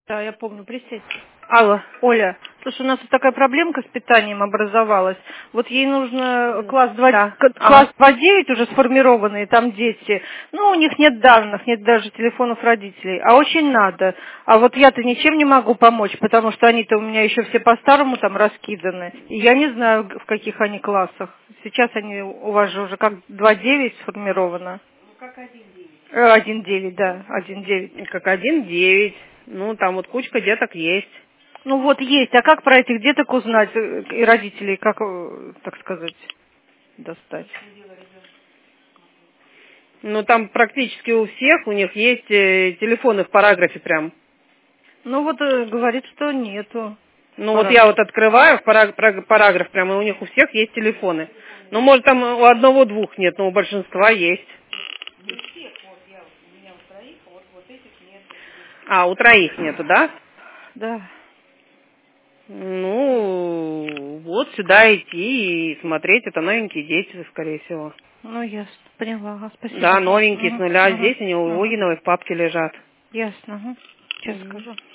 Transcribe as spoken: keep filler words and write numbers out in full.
Да, я помню, присесть. Алло, Оля, слушай, у нас тут такая проблемка с питанием образовалась. Вот ей нужно класс два, Да. к- Ага. класс два девять уже сформированные, там дети. Ну, у них нет данных, нет даже телефонов родителей. А очень надо. А вот я-то ничем не могу помочь, потому что они-то у меня еще все по-старому там раскиданы. И я не знаю, в каких они классах. Сейчас они у вас же уже как два девять сформировано. Э, один девять, да, один девять. Как один девять. Ну, там вот кучка деток есть. Ну вот есть, а как про этих деток узнать э, и родителей, как, э, так сказать, достать? Ну, там практически у всех, у них есть э, телефоны в параграфе прям. Ну вот э, говорит, что нету. Ну, вот Пора. я вот открываю в параг- параг- параграф прям, и у них у всех есть телефоны. Ну, может, там у одного-двух нет, но у большинства есть. А, у троих нету, да? Да. Ну, вот сюда идти и смотреть. Это новенькие дети, скорее всего. Ну ясно, поняла, ага, спасибо. Да, новенькие с Угу, огнуля. угу, Здесь они у угу. Логиновой в папке лежат. Ясно, угу. Сейчас Мгм. скажу.